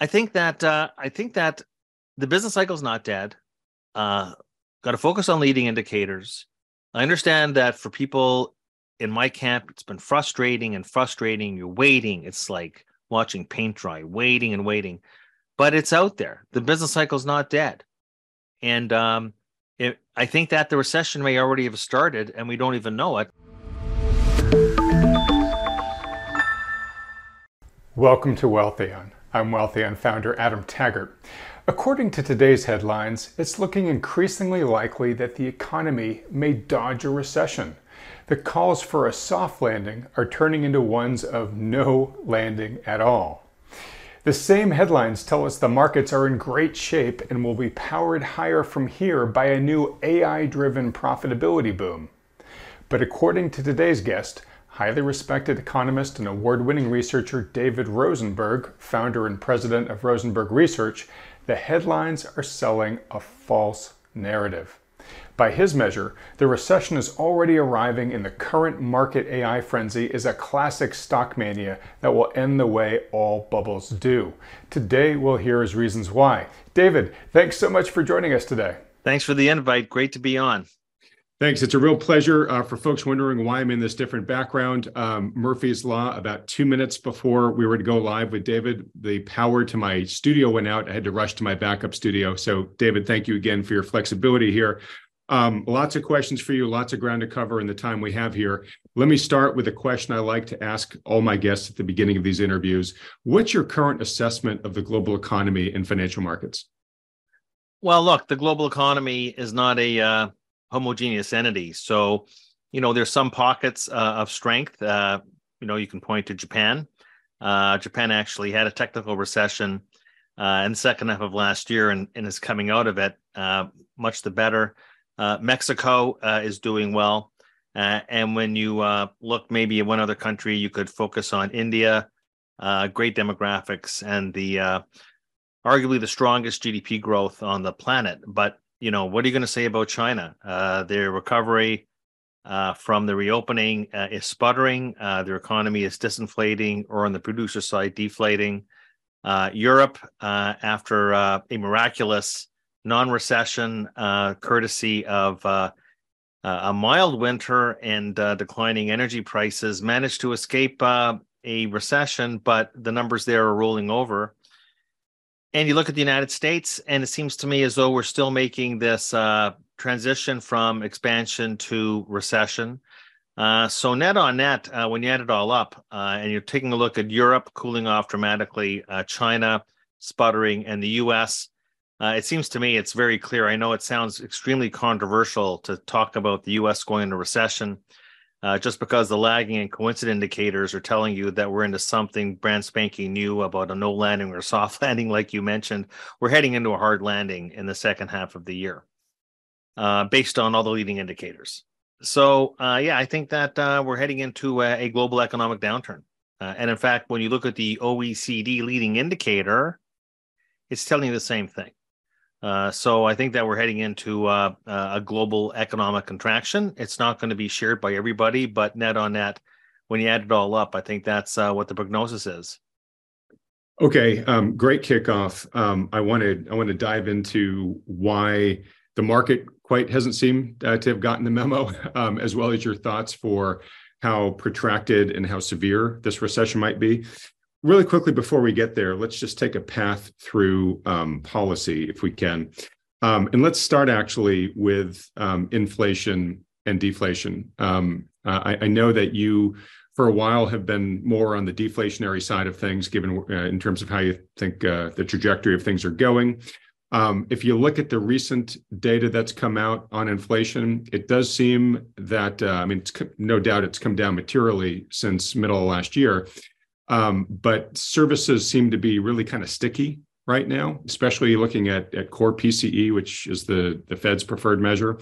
I think that the business cycle is not dead. Got to focus on leading indicators. I understand that for people in my camp, it's been frustrating and frustrating. You're waiting. It's like watching paint dry, waiting and waiting. But it's out there. The business cycle is not dead. And I think that the recession may already have started and we don't even know it. Welcome to Wealthion. I'm Wealthion founder Adam Taggart. According to today's headlines, it's looking increasingly likely that the economy may dodge a recession. The calls for a soft landing are turning into ones of no landing at all. The same headlines tell us the markets are in great shape and will be powered higher from here by a new AI-driven profitability boom. But according to today's guest, highly respected economist and award-winning researcher David Rosenberg, founder and president of Rosenberg Research, the headlines are selling a false narrative. By his measure, the recession is already arriving and the current market AI frenzy is a classic stock mania that will end the way all bubbles do. Today, we'll hear his reasons why. David, thanks so much for joining us today. Thanks for the invite. Great to be on. Thanks. It's a real pleasure. For folks wondering why I'm in this different background, Murphy's Law, about 2 minutes before we were to go live with David, the power to my studio went out. I had to rush to my backup studio. So David, thank you again for your flexibility here. Lots of questions for you, lots of ground to cover in the time we have here. Let me start with a question I like to ask all my guests at the beginning of these interviews. What's your current assessment of the global economy and financial markets? Well, look, the global economy is not a homogeneous entity. So, there's some pockets of strength. You can point to Japan. Japan actually had a technical recession in the second half of last year and is coming out of it much the better. Mexico is doing well. And when you look maybe at one other country, you could focus on India, great demographics, and arguably the strongest GDP growth on the planet. But what are you going to say about China? Their recovery from the reopening is sputtering. Their economy is disinflating, or on the producer side, deflating. Europe, after a miraculous non-recession, courtesy of a mild winter and declining energy prices, managed to escape a recession, but the numbers there are rolling over. And you look at the United States, and it seems to me as though we're still making this transition from expansion to recession. So net on net, when you add it all up, and you're taking a look at Europe cooling off dramatically, China sputtering, and the U.S., it seems to me it's very clear. I know it sounds extremely controversial to talk about the U.S. going into recession, just because the lagging and coincident indicators are telling you that we're into something brand spanking new about a no landing or soft landing, like you mentioned. We're heading into a hard landing in the second half of the year, based on all the leading indicators. So, I think that we're heading into a global economic downturn. And in fact, when you look at the OECD leading indicator, it's telling you the same thing. So I think that we're heading into a global economic contraction. It's not going to be shared by everybody, but net on net, when you add it all up, I think that's what the prognosis is. Okay, great kickoff. I want to dive into why the market quite hasn't seemed to have gotten the memo, as well as your thoughts for how protracted and how severe this recession might be. Really quickly before we get there, let's just take a path through policy, if we can. And let's start actually with inflation and deflation. I know that you, for a while, have been more on the deflationary side of things, given in terms of how you think the trajectory of things are going. If you look at the recent data that's come out on inflation, it does seem that, no doubt it's come down materially since middle of last year. But services seem to be really kind of sticky right now, especially looking at core PCE, which is the Fed's preferred measure.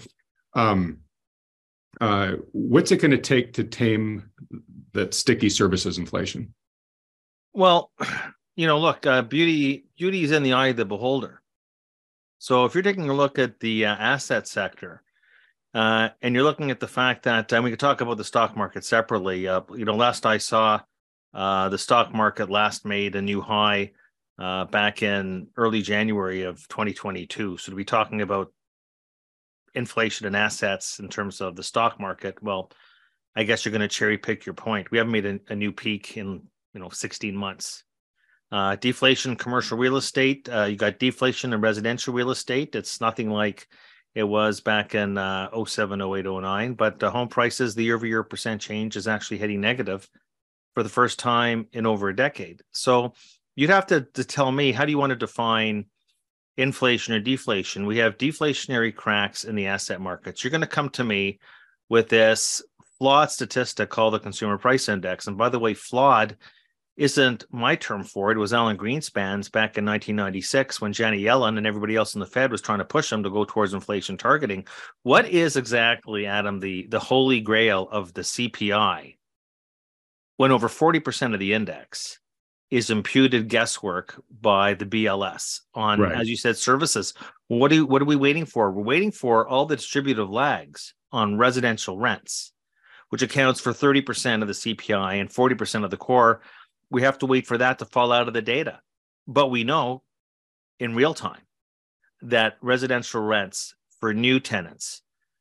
What's it going to take to tame that sticky services inflation? Well, look, beauty is in the eye of the beholder. So if you're taking a look at the asset sector, and you're looking at the fact that, and we could talk about the stock market separately. Last I saw, the stock market last made a new high back in early January of 2022. So to be talking about inflation and assets in terms of the stock market, well, I guess you're going to cherry pick your point. We haven't made a new peak in 16 months. Deflation in commercial real estate. You got deflation in residential real estate. It's nothing like it was back in 07, 08, 09. But home prices, the year-over-year percent change is actually heading negative for the first time in over a decade. So you'd have to tell me, how do you want to define inflation or deflation? We have deflationary cracks in the asset markets. You're going to come to me with this flawed statistic called the Consumer Price Index. And by the way, flawed isn't my term for it. It was Alan Greenspan's back in 1996 when Janet Yellen and everybody else in the Fed was trying to push them to go towards inflation targeting. What is exactly, Adam, the holy grail of the CPI when over 40% of the index is imputed guesswork by the BLS on, right, as you said, services? What are we waiting for? We're waiting for all the distributive lags on residential rents, which accounts for 30% of the CPI and 40% of the core. We have to wait for that to fall out of the data. But we know in real time that residential rents for new tenants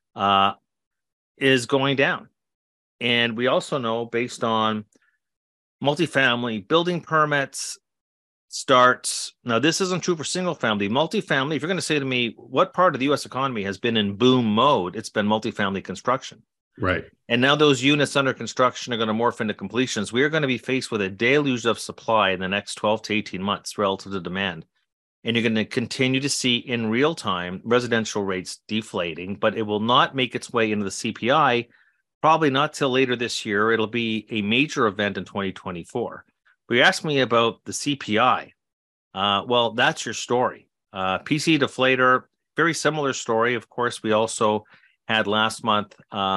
is going down. And we also know, based on multifamily building permits, starts. Now, this isn't true for single family. Multifamily, if you're going to say to me, what part of the U.S. economy has been in boom mode, it's been multifamily construction. Right. And now those units under construction are going to morph into completions. We are going to be faced with a deluge of supply in the next 12 to 18 months relative to demand. And you're going to continue to see in real time residential rates deflating, but it will not make its way into the CPI, probably not till later this year. It'll be a major event in 2024. But you asked me about the CPI. Well, that's your story. PC deflator, very similar story. Of course, we also had last month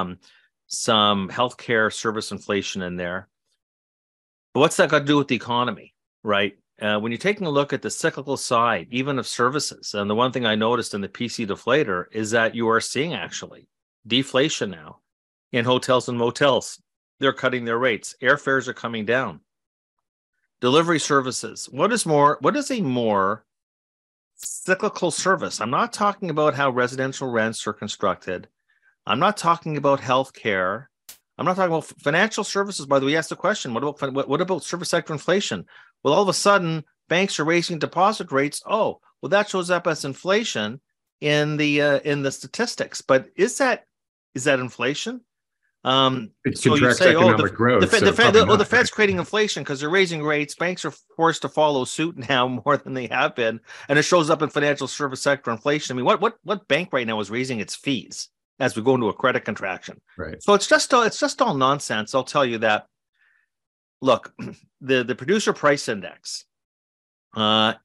some healthcare service inflation in there. But what's that got to do with the economy, right? When you're taking a look at the cyclical side, even of services, and the one thing I noticed in the PC deflator is that you are seeing actually deflation now in hotels and motels. They're cutting their rates. Airfares are coming down. Delivery services. What is a more cyclical service? I'm not talking about how residential rents are constructed. I'm not talking about healthcare. I'm not talking about financial services. By the way, you asked the question, what about service sector inflation? Well, all of a sudden, banks are raising deposit rates. Oh, well, that shows up as inflation in the statistics. But is that inflation? It contracts economic growth. The Fed's creating inflation because they're raising rates. Banks are forced to follow suit now more than they have been, and it shows up in financial service sector inflation. I mean, what bank right now is raising its fees as we go into a credit contraction? Right. So it's just all nonsense. I'll tell you that. Look, the producer price index was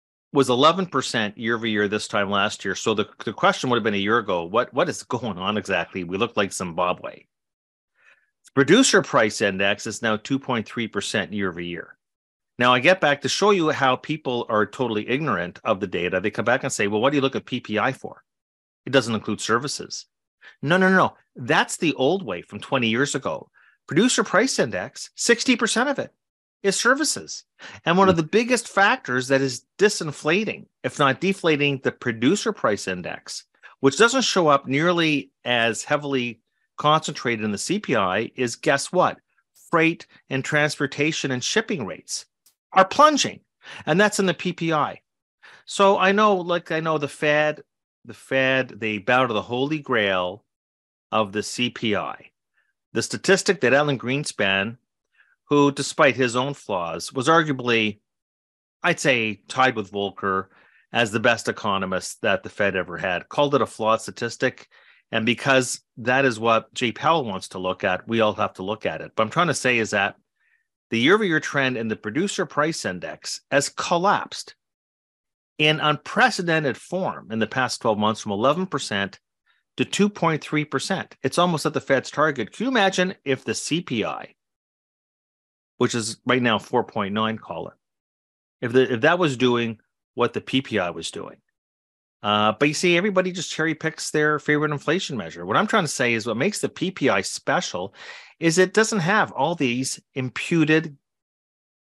11% year over year this time last year. So the question would have been a year ago, what is going on exactly? We look like Zimbabwe. Producer price index is now 2.3% year over year. Now, I get back to show you how people are totally ignorant of the data. They come back and say, well, what do you look at PPI for? It doesn't include services. No. That's the old way from 20 years ago. Producer price index, 60% of it is services. And one of the biggest factors that is disinflating, if not deflating, the producer price index, which doesn't show up nearly as heavily concentrated in the CPI, is, guess what? Freight and transportation and shipping rates are plunging, and that's in the PPI. So I know the Fed, they bow to the holy grail of the CPI. The statistic that Alan Greenspan, who, despite his own flaws, was arguably, I'd say, tied with Volcker as the best economist that the Fed ever had, called it a flawed statistic. And because that is what Jay Powell wants to look at, we all have to look at it. But I'm trying to say is that the year-over-year trend in the producer price index has collapsed in unprecedented form in the past 12 months from 11% to 2.3%. It's almost at the Fed's target. Can you imagine if the CPI, which is right now 4.9, call it, if that was doing what the PPI was doing? But you see, everybody just cherry picks their favorite inflation measure. What I'm trying to say is what makes the PPI special is it doesn't have all these imputed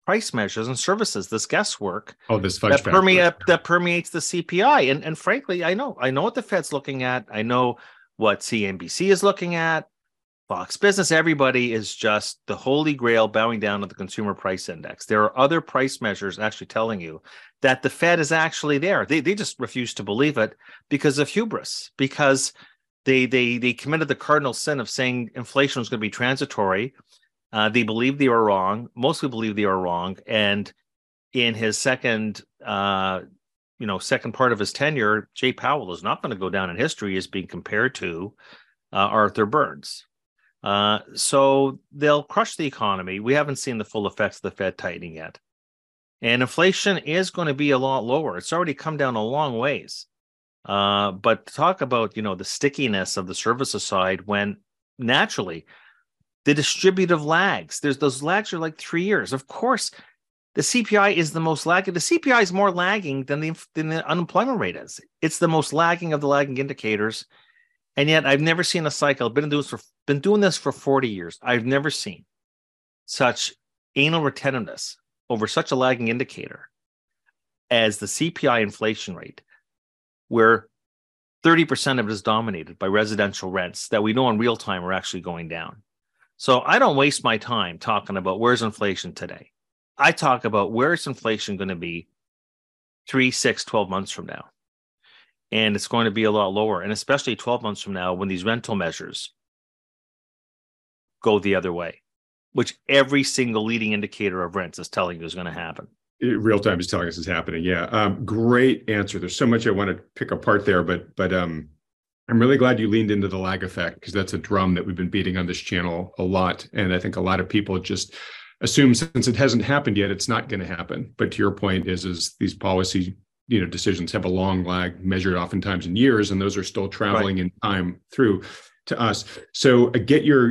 price measures and services, this guesswork this fudge factor that permeates the CPI. And frankly, I know what the Fed's looking at. I know what CNBC is looking at. Fox Business, everybody is just the holy grail bowing down to the consumer price index. There are other price measures actually telling you that the Fed is actually there. They just refuse to believe it because of hubris, because they committed the cardinal sin of saying inflation was going to be transitory. They believe they were wrong. Mostly believe they were wrong. And in his second part of his tenure, Jay Powell is not going to go down in history as being compared to Arthur Burns. So they'll crush the economy. We haven't seen the full effects of the Fed tightening yet. And inflation is going to be a lot lower. It's already come down a long ways. But talk about, the stickiness of the services side when naturally the distributive lags, those lags are like 3 years. Of course, the CPI is the most lagging. The CPI is more lagging than the unemployment rate is. It's the most lagging of the lagging indicators. And yet I've never seen a cycle. I've been doing this for 40 years. I've never seen such anal retentiveness over such a lagging indicator as the CPI inflation rate, where 30% of it is dominated by residential rents that we know in real time are actually going down. So I don't waste my time talking about where's inflation today. I talk about where's inflation going to be 3, 6, 12 months from now. And it's going to be a lot lower, and especially 12 months from now when these rental measures go the other way, which every single leading indicator of rents is telling you is going to happen. Real time is telling us is happening. Yeah. Great answer. There's so much I want to pick apart there, but I'm really glad you leaned into the lag effect, because that's a drum that we've been beating on this channel a lot. And I think a lot of people just assume since it hasn't happened yet, it's not going to happen. But to your point is these policy decisions have a long lag, measured oftentimes in years, and those are still traveling in time through to us. So I get your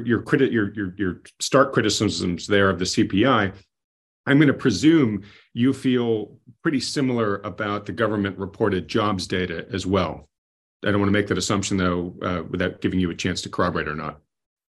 stark criticisms there of the CPI. I'm going to presume you feel pretty similar about the government reported jobs data as well. I don't want to make that assumption, though, without giving you a chance to corroborate or not.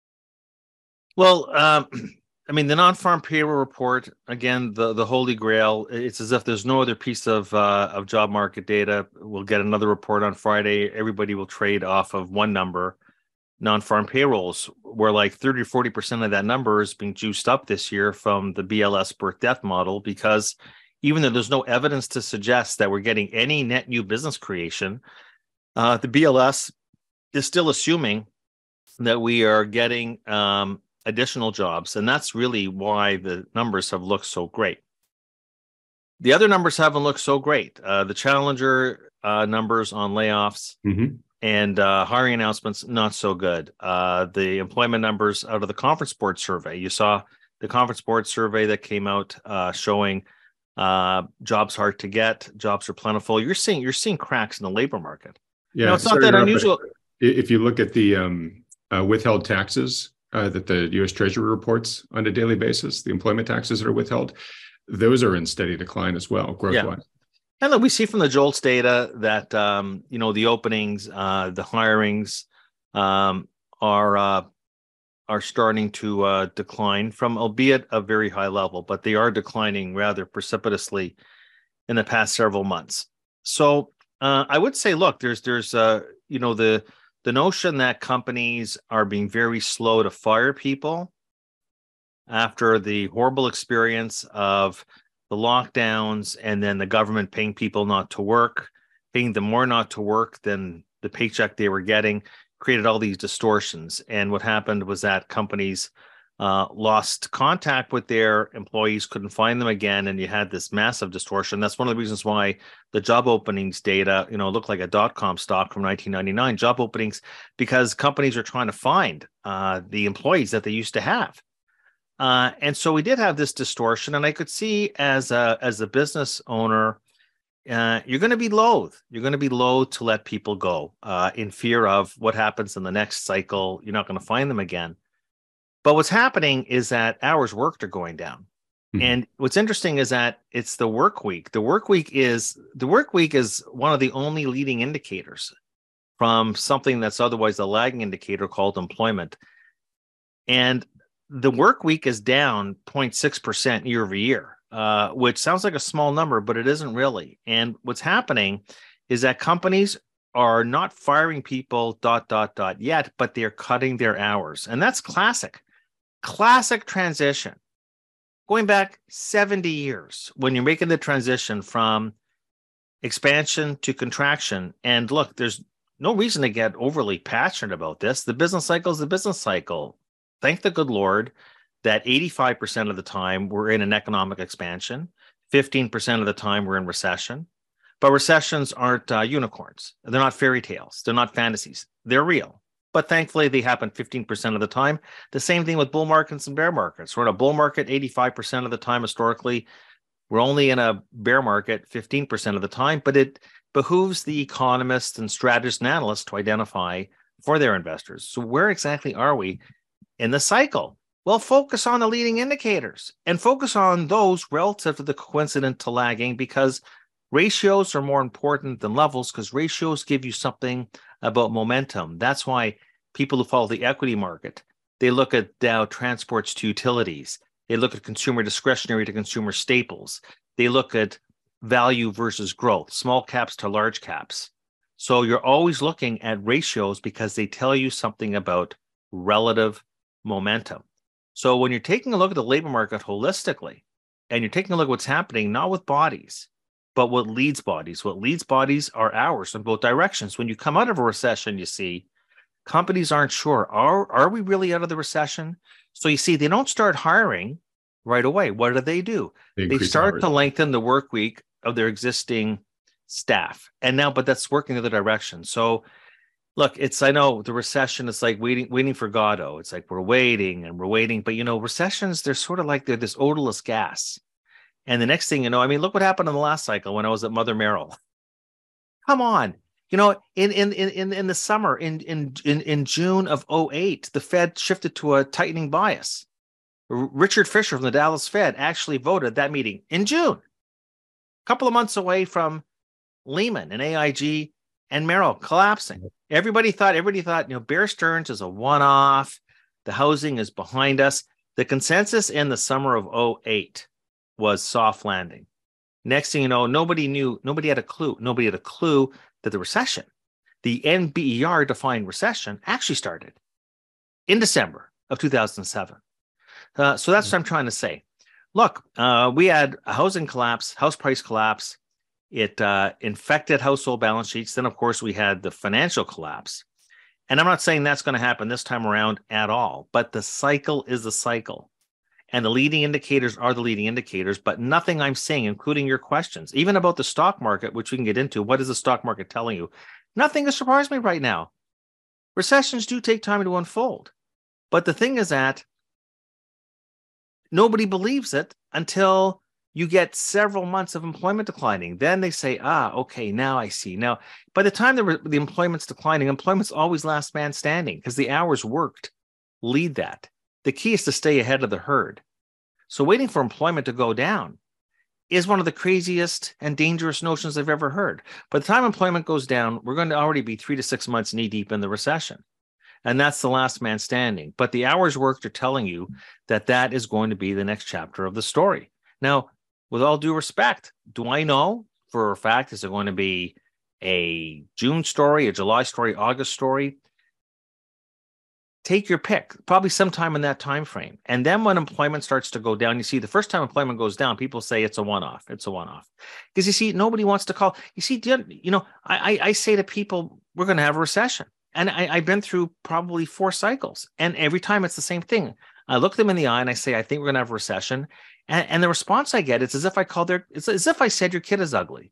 Well, the non-farm payroll report, again, the holy grail. It's as if there's no other piece of job market data. We'll get another report on Friday. Everybody will trade off of one number. Non-farm payrolls, where like 30 or 40% of that number is being juiced up this year from the BLS birth death model, because even though there's no evidence to suggest that we're getting any net new business creation, the BLS is still assuming that we are getting additional jobs. And that's really why the numbers have looked so great. The other numbers haven't looked so great. The Challenger numbers on layoffs and hiring announcements, not so good. The employment numbers out of the Conference Board survey, you saw the Conference Board survey that came out showing jobs hard to get, jobs are plentiful. You're seeing cracks in the labor market. Yeah, it's not that unusual. If you look at the withheld taxes that the U.S. Treasury reports on a daily basis, the employment taxes that are withheld, those are in steady decline as well, growth-wise. Yeah. And look, we see from the JOLTS data that the openings, the hirings are starting to decline from, albeit a very high level, but they are declining rather precipitously in the past several months. So I would say, look, there's the notion that companies are being very slow to fire people after the horrible experience of the lockdowns and then the government paying people not to work, paying them more not to work than the paycheck they were getting, created all these distortions. And what happened was that companies lost contact with their employees, couldn't find them again, and you had this massive distortion. That's one of the reasons why the job openings data, looked like a dot-com stock from 1999, job openings, because companies are trying to find the employees that they used to have. And so we did have this distortion, and I could see as a business owner, you're going to be loath. You're going to be loath to let people go in fear of what happens in the next cycle. You're not going to find them again. But what's happening is that hours worked are going down. Mm-hmm. And what's interesting is that it's the work week. The work week is one of the only leading indicators from something that's otherwise a lagging indicator called employment. And the work week is down 0.6% year over year. which sounds like a small number, but it isn't really. And what's happening is that companies are not firing people yet, but they're cutting their hours. And that's classic transition. Going back 70 years, when you're making the transition from expansion to contraction. And look, there's no reason to get overly passionate about this. The business cycle is the business cycle. Thank the good Lord that 85% of the time we're in an economic expansion, 15% of the time we're in recession. But recessions aren't unicorns. They're not fairy tales. They're not fantasies. They're real. But thankfully, they happen 15% of the time. The same thing with bull markets and bear markets. We're in a bull market 85% of the time historically. We're only in a bear market 15% of the time, but it behooves the economists and strategists and analysts to identify for their investors. So where exactly are we in the cycle? Well, focus on the leading indicators and focus on those relative to the coincident to lagging, because ratios are more important than levels, because ratios give you something about momentum. That's why people who follow the equity market, they look at Dow transports to utilities. They look at consumer discretionary to consumer staples. They look at value versus growth, small caps to large caps. So you're always looking at ratios because they tell you something about relative momentum. So when you're taking a look at the labor market holistically, and you're taking a look at what's happening, not with bodies, but what leads bodies. What leads bodies are hours in both directions. When you come out of a recession, you see companies aren't sure, are we really out of the recession? So you see, they don't start hiring right away. What do? They start to lengthen the work week of their existing staff. And now, but that's working the other direction. So look, I know the recession is like waiting for Godot. It's like we're waiting. But recessions, they're sort of like they're this odorless gas. And the next thing you know, I mean, look what happened in the last cycle when I was at Mother Merrill. Come on. In the summer, in June of 2008, the Fed shifted to a tightening bias. Richard Fisher from the Dallas Fed actually voted that meeting in June, a couple of months away from Lehman and AIG and Merrill collapsing. Everybody thought, Bear Stearns is a one-off. The housing is behind us. The consensus in the summer of 2008 was soft landing. Next thing you know, nobody had a clue that the recession, the NBER defined recession, actually started in December of 2007. So that's what I'm trying to say. Look, we had a housing collapse, house price collapse. It infected household balance sheets. Then, of course, we had the financial collapse. And I'm not saying that's going to happen this time around at all, but the cycle is the cycle. And the leading indicators are the leading indicators, but nothing I'm saying, including your questions, even about the stock market, which we can get into, what is the stock market telling you? Nothing has surprised me right now. Recessions do take time to unfold. But the thing is that nobody believes it until you get several months of employment declining. Then they say, okay, now I see. Now, by the time the employment's declining, employment's always last man standing because the hours worked lead that. The key is to stay ahead of the herd. So waiting for employment to go down is one of the craziest and dangerous notions I've ever heard. By the time employment goes down, we're going to already be 3 to 6 months knee deep in the recession. And that's the last man standing. But the hours worked are telling you that that is going to be the next chapter of the story. Now, with all due respect, do I know for a fact, is it going to be a June story, a July story, August story? Take your pick, probably sometime in that time frame. And then when employment starts to go down, you see the first time employment goes down, people say it's a one-off. It's a one-off. Because you see, nobody wants to call. You see, I say to people, we're going to have a recession. And I've been through probably 4 cycles. And every time it's the same thing. I look them in the eye and I say, I think we're going to have a recession. And the response I get is as if it's as if I said your kid is ugly.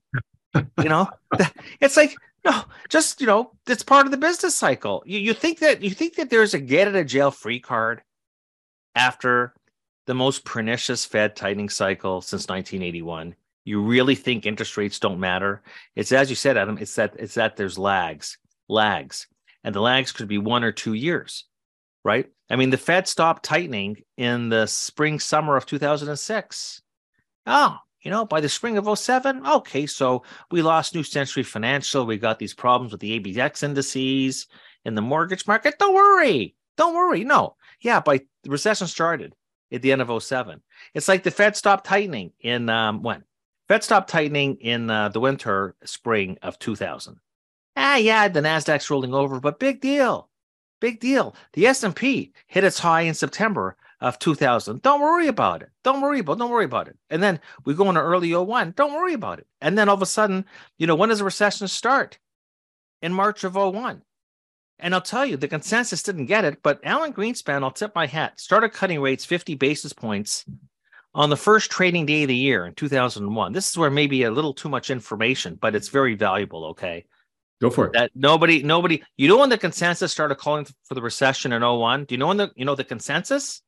It's like, no, just, it's part of the business cycle. You think that there's a get out of jail free card after the most pernicious Fed tightening cycle since 1981. You really think interest rates don't matter? It's as you said, Adam, it's that there's lags, and the lags could be 1 or 2 years, right? I mean, the Fed stopped tightening in the summer of 2006. By the spring of 2007, okay, so we lost New Century Financial. We got these problems with the ABX indices in the mortgage market. Don't worry. No. Yeah, the recession started at the end of '07. It's like the Fed stopped tightening in when? Fed stopped tightening in the winter, spring of 2000. Yeah, the Nasdaq's rolling over, but big deal. Big deal. The S&P hit its high in September of 2000. Don't worry about it. Don't worry about it. And then we go into early '01. Don't worry about it. And then all of a sudden, when does a recession start? In March of '01. And I'll tell you, the consensus didn't get it, but Alan Greenspan, I'll tip my hat, started cutting rates 50 basis points on the first trading day of the year in 2001. This is where maybe a little too much information, but it's very valuable, okay? Go for it. That nobody, when the consensus started calling for the recession in '01? Do you know when the consensus?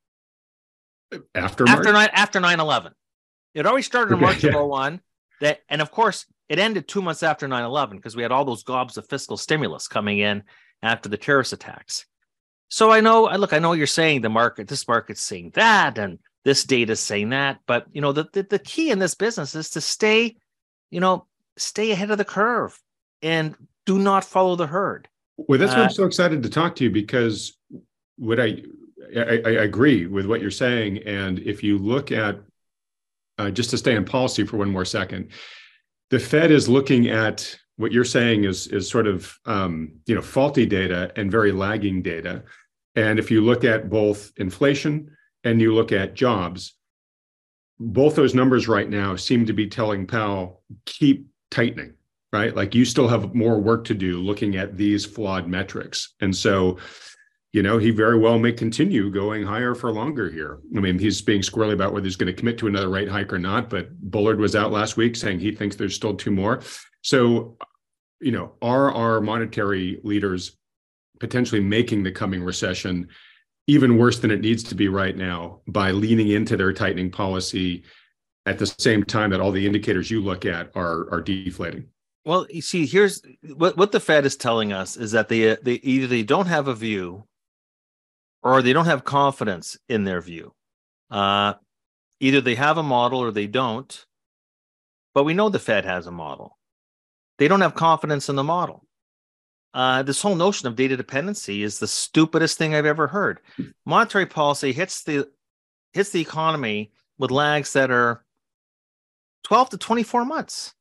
After 9/11. It already started in March of '01. And of course, it ended 2 months after 9/11 because we had all those gobs of fiscal stimulus coming in after the terrorist attacks. So I know you're saying this market's saying that, and this data's saying that, but the key in this business is to stay ahead of the curve and do not follow the herd. Well, that's why I'm so excited to talk to you, because what I agree with what you're saying. And if you look at, just to stay in policy for one more second, the Fed is looking at what you're saying is sort of faulty data and very lagging data. And if you look at both inflation and you look at jobs, both those numbers right now seem to be telling Powell, keep tightening, right? Like, you still have more work to do looking at these flawed metrics. And so, he very well may continue going higher for longer here. I mean, he's being squirrely about whether he's going to commit to another rate hike or not, but Bullard was out last week saying he thinks there's still 2 more. So, are our monetary leaders potentially making the coming recession even worse than it needs to be right now by leaning into their tightening policy at the same time that all the indicators you look at are deflating? Well, you see, here's what the Fed is telling us is that they either they don't have a view or they don't have confidence in their view. Either they have a model or they don't, but we know the Fed has a model. They don't have confidence in the model. This whole notion of data dependency is the stupidest thing I've ever heard. Monetary policy hits the economy with lags that are 12 to 24 months.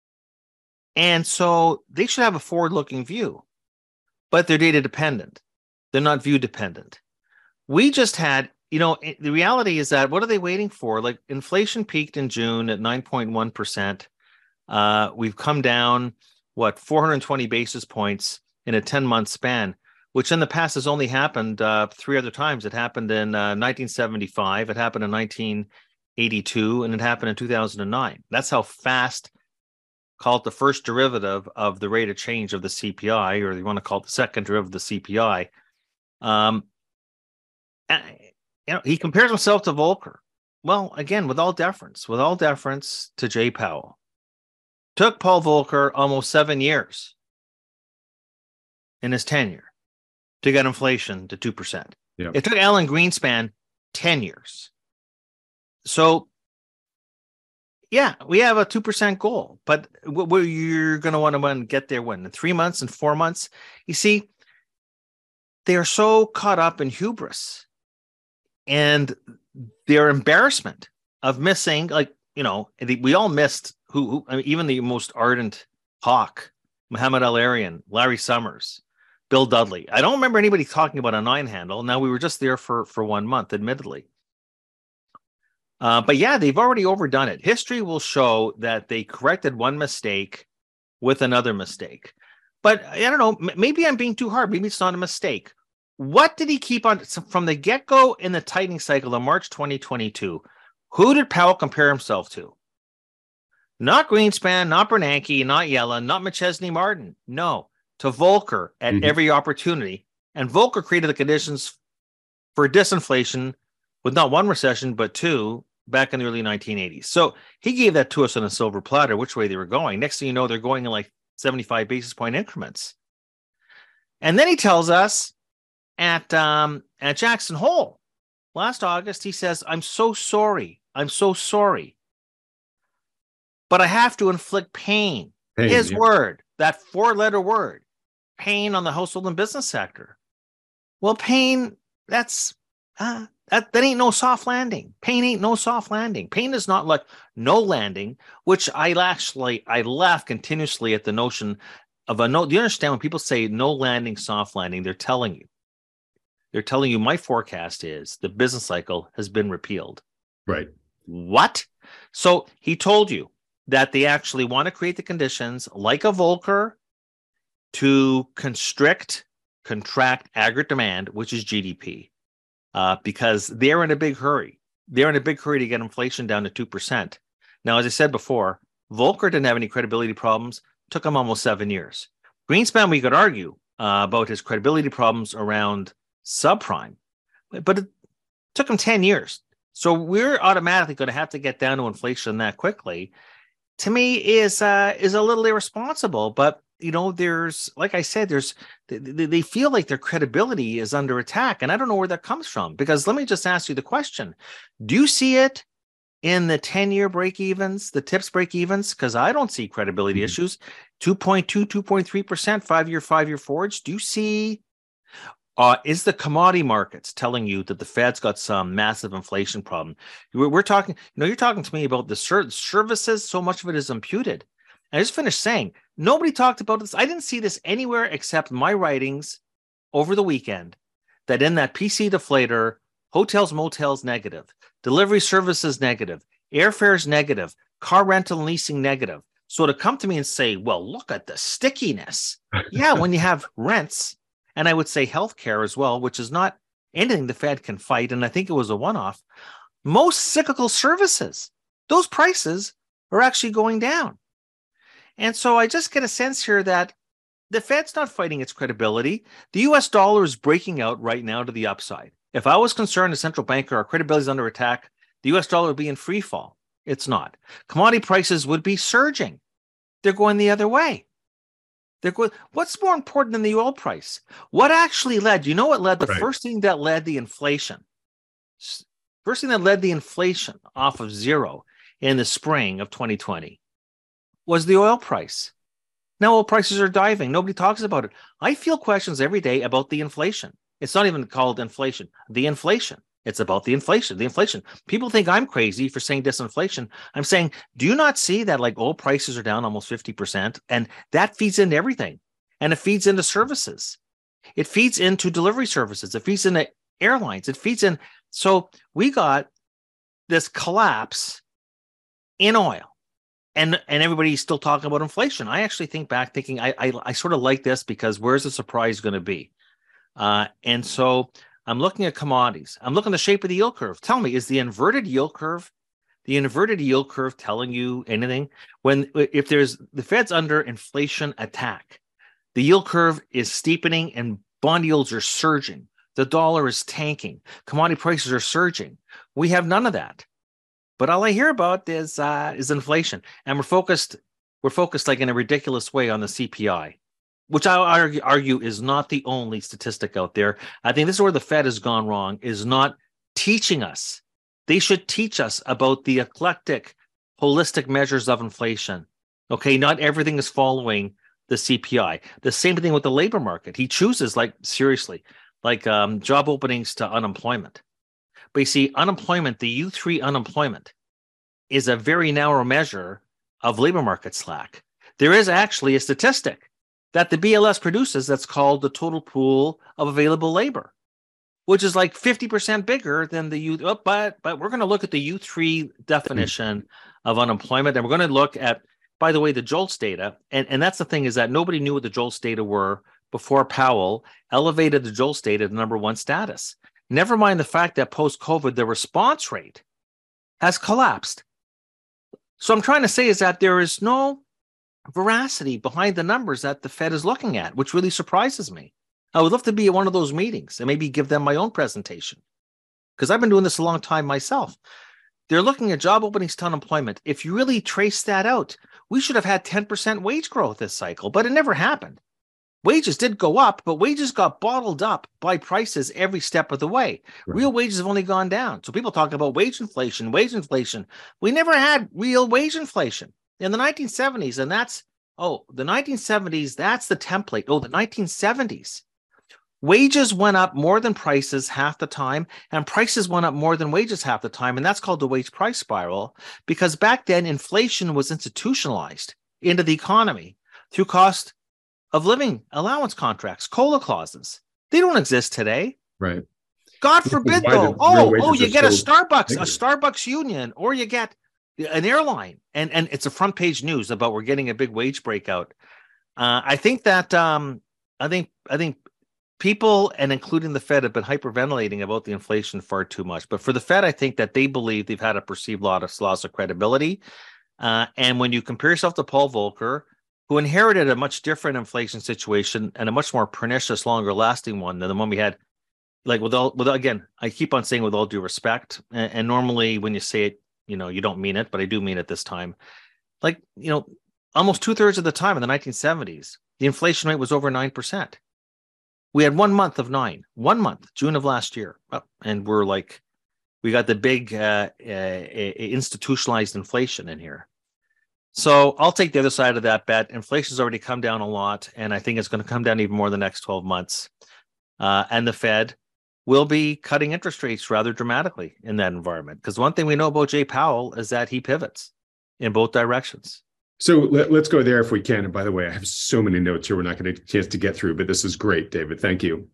And so they should have a forward-looking view, but they're data dependent. They're not view dependent. We just had, the reality is that what are they waiting for? Like, inflation peaked in June at 9.1%. We've come down, 420 basis points in a 10-month span, which in the past has only happened 3 other times. It happened in 1975, it happened in 1982, and it happened in 2009. That's how fast, call it the first derivative of the rate of change of the CPI, or you want to call it the second derivative of the CPI. He compares himself to Volcker. Well, again, with all deference to Jay Powell, took Paul Volcker almost 7 years in his tenure to get inflation to 2%. Yeah. It took Alan Greenspan 10 years. So, yeah, we have a 2% goal, but you're going to want to get there when? In 3 months and 4 months? You see, they are so caught up in hubris and their embarrassment of missing, we all missed even the most ardent hawk, Mohamed El-Erian, Larry Summers, Bill Dudley. I don't remember anybody talking about a 9 handle. Now, we were just there for 1 month, admittedly. But yeah, they've already overdone it. History will show that they corrected one mistake with another mistake. But I don't know, maybe I'm being too hard. Maybe it's not a mistake. What did he keep on from the get-go in the tightening cycle of March 2022? Who did Powell compare himself to? Not Greenspan, not Bernanke, not Yellen, not McChesney Martin. No, to Volcker at every opportunity. And Volcker created the conditions for disinflation with not one recession, but 2 back in the early 1980s. So he gave that to us on a silver platter, which way they were going. Next thing you know, they're going in like 75 basis point increments. And then he tells us at Jackson Hole last August, he says, I'm so sorry. But I have to inflict pain. His word, that 4-letter word, pain on the household and business sector. Well, pain, that's That ain't no soft landing. Pain ain't no soft landing. Pain is not like no landing, which I laugh continuously at the notion of a no. Do you understand when people say no landing, soft landing? They're telling you my forecast is the business cycle has been repealed. Right. What? So he told you that they actually want to create the conditions like a Volcker to contract aggregate demand, which is GDP. Because they're in a big hurry. They're in a big hurry to get inflation down to 2%. Now, as I said before, Volcker didn't have any credibility problems. Took him almost 7 years. Greenspan, we could argue about his credibility problems around subprime, but it took him 10 years. So we're automatically going to have to get down to inflation that quickly. To me, is a little irresponsible. But there's, like I said, they feel like their credibility is under attack, and I don't know where that comes from. Because let me just ask you the question: do you see it in the 10-year break-evens, the TIPS break-evens? Because I don't see credibility issues. 2.2, 2.3%, 5-year forwards. Do you see? Is the commodity markets telling you that the Fed's got some massive inflation problem? We're talking. You're talking to me about the services. So much of it is imputed. I just finished saying, nobody talked about this. I didn't see this anywhere except my writings over the weekend, that in that PC deflator, hotels, motels negative, delivery services negative, airfares negative, car rental and leasing negative. So to come to me and say, well, look at the stickiness. Yeah, when you have rents, and I would say healthcare as well, which is not anything the Fed can fight, and I think it was a one-off, most cyclical services, those prices are actually going down. And so I just get a sense here that the Fed's not fighting its credibility. The US dollar is breaking out right now to the upside. If I was concerned as central banker, our credibility is under attack, the US dollar would be in free fall. It's not. Commodity prices would be surging. They're going the other way. What's more important than the oil price? What actually led? Do you know what led? The first thing that led the inflation off of zero in the spring of 2020 was the oil price. Now oil prices are diving. Nobody talks about it. I feel questions every day about the inflation. It's not even called inflation. The inflation. It's about the inflation. The inflation. People think I'm crazy for saying disinflation. I'm saying, do you not see that oil prices are down almost 50%? And that feeds into everything. And it feeds into services. It feeds into delivery services. It feeds into airlines. It feeds in. So we got this collapse in oil. And everybody's still talking about inflation. I actually think back thinking, I sort of like this because where's the surprise going to be? And so I'm looking at commodities. I'm looking at the shape of the yield curve. Tell me, is the inverted yield curve telling you anything? If the Fed's under inflation attack, the yield curve is steepening and bond yields are surging. The dollar is tanking. Commodity prices are surging. We have none of that. But all I hear about is inflation, and we're focused like in a ridiculous way on the CPI, which I argue is not the only statistic out there. I think this is where the Fed has gone wrong, is not teaching us. They should teach us about the eclectic, holistic measures of inflation. Okay, not everything is following the CPI. The same thing with the labor market. He chooses, seriously, job openings to unemployment. But you see, unemployment, the U3 unemployment, is a very narrow measure of labor market slack. There is actually a statistic that the BLS produces that's called the total pool of available labor, which is 50% bigger than the U. But we're going to look at the U3 definition of unemployment, and we're going to look at, by the way, the JOLTS data. And that's the thing, is that nobody knew what the JOLTS data were before Powell elevated the JOLTS data to number one status. Never mind the fact that post-COVID, the response rate has collapsed. So I'm trying to say is that there is no veracity behind the numbers that the Fed is looking at, which really surprises me. I would love to be at one of those meetings and maybe give them my own presentation, because I've been doing this a long time myself. They're looking at job openings to unemployment. If you really trace that out, we should have had 10% wage growth this cycle, but it never happened. Wages did go up, but wages got bottled up by prices every step of the way. Right. Real wages have only gone down. So people talk about wage inflation. We never had real wage inflation in the 1970s. And the 1970s, that's the template. The 1970s. Wages went up more than prices half the time, and prices went up more than wages half the time. And that's called the wage price spiral, because back then inflation was institutionalized into the economy through cost of living allowance contracts, COLA clauses. They don't exist today. Right. God forbid, though. You get a Starbucks union, or you get an airline, and it's a front page news about we're getting a big wage breakout. I think that I think people, and including the Fed, have been hyperventilating about the inflation far too much. But for the Fed, I think that they believe they've had a perceived loss of credibility. And when you compare yourself to Paul Volcker, who inherited a much different inflation situation and a much more pernicious, longer lasting one than the one we had, like again, I keep on saying with all due respect, and normally when you say it, you don't mean it, but I do mean it this time. Like, almost 2/3 of the time in the 1970s, the inflation rate was over 9%. We had 1 month of 9, 1 month, June of last year. And we got the big institutionalized inflation in here. So I'll take the other side of that bet. Inflation's already come down a lot, and I think it's going to come down even more the next 12 months. And the Fed will be cutting interest rates rather dramatically in that environment. Because one thing we know about Jay Powell is that he pivots in both directions. So let's go there if we can. And by the way, I have so many notes here we're not going to get a chance to get through, but this is great, David. Thank you.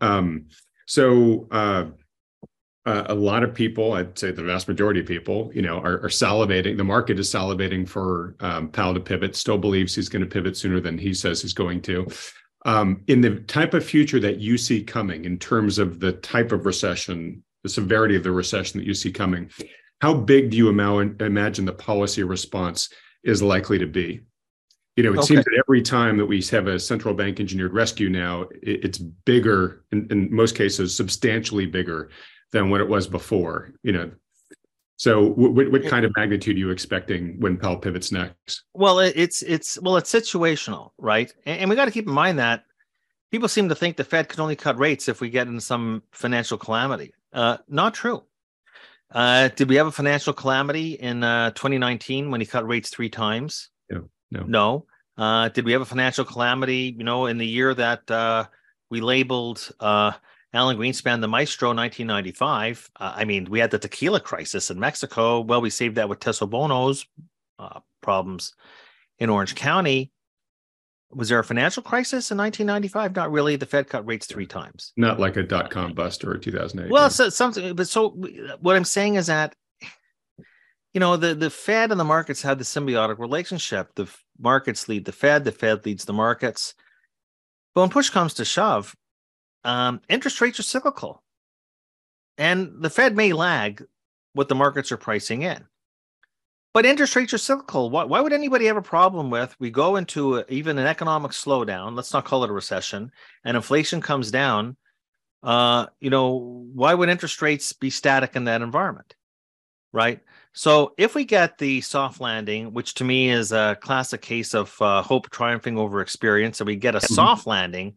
A lot of people, I'd say the vast majority of people, are salivating. The market is salivating for Powell to pivot, still believes he's going to pivot sooner than he says he's going to. In the type of future that you see coming, in terms of the type of recession, the severity of the recession that you see coming, how big do you imagine the policy response is likely to be? It seems that every time that we have a central bank engineered rescue now, it's bigger, in most cases, substantially bigger than what it was before. So what kind of magnitude are you expecting when Powell pivots next? Well, it's situational, right? And we got to keep in mind that people seem to think the Fed can only cut rates if we get into some financial calamity. Not true. Did we have a financial calamity in 2019 when he cut rates 3 times? No. Did we have a financial calamity, in the year that we labeled Alan Greenspan the maestro in 1995? We had the tequila crisis in Mexico. Well, we saved that with Teso Bono's problems in Orange County. Was there a financial crisis in 1995? Not really. The Fed cut rates 3 times. Not like a dot-com bust or 2008. Well, something. But so what I'm saying is that, the Fed and the markets have the symbiotic relationship. The markets lead the Fed leads the markets. But when push comes to shove, interest rates are cyclical. And the Fed may lag what the markets are pricing in. But interest rates are cyclical. Why would anybody have a problem with, we go into even an economic slowdown, let's not call it a recession, and inflation comes down, why would interest rates be static in that environment, right? So if we get the soft landing, which to me is a classic case of hope triumphing over experience, and we get a soft landing,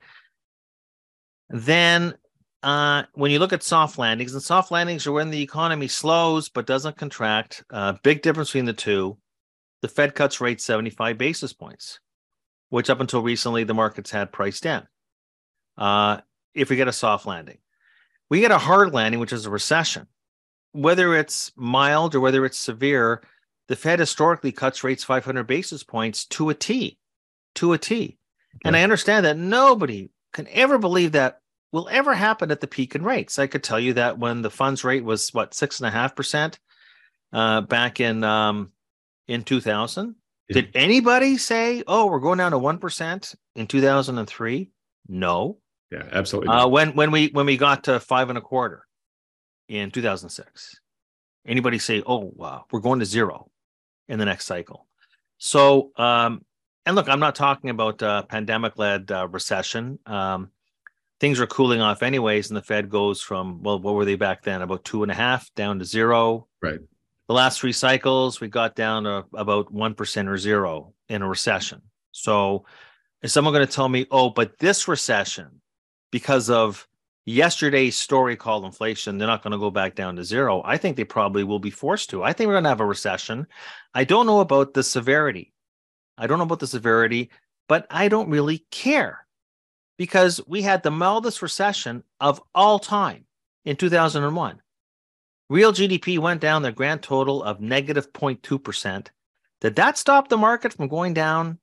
then when you look at soft landings, and soft landings are when the economy slows but doesn't contract, big difference between the two. The Fed cuts rates 75 basis points, which up until recently the markets had priced in. If we get a soft landing, we get a hard landing, which is a recession. Whether it's mild or whether it's severe, the Fed historically cuts rates 500 basis points to a T. Okay. And I understand that nobody can ever believe that will ever happen at the peak in rates. I could tell you that when the funds rate was 6.5% back in 2000. Yeah. Did anybody say, "Oh, we're going down to 1% in 2003"? No. Yeah, absolutely. Not. When we got to 5.25% in 2006, anybody say, "Oh, wow, we're going to 0 in the next cycle"? So, and look, I'm not talking about pandemic-led recession. Things are cooling off anyways, and the Fed goes from, what were they back then? About 2.5 down to 0. Right. The last 3 cycles, we got down to about 1% or 0 in a recession. So is someone going to tell me, oh, but this recession, because of yesterday's story called inflation, they're not going to go back down to 0? I think they probably will be forced to. I think we're going to have a recession. I don't know about the severity, but I don't really care. because we had the mildest recession of all time in 2001. Real GDP went down the grand total of negative 0.2%. Did that stop the market from going down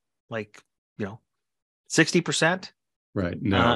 60%? Right. No.